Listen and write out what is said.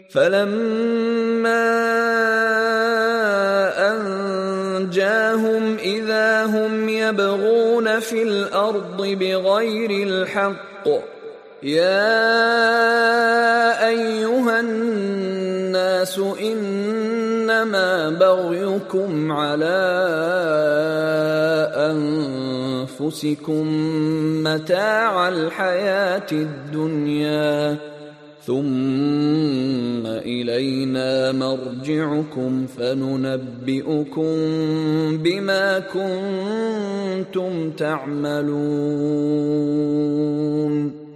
فلما أنجاهم إذا هم يبغون في الأرض بغير الحق يا أيها الناس إنما بغيكم على أنفسكم متاع الحياة الدنيا ثم إلينا مرجعكم فننبئكم بما كنتم تعملون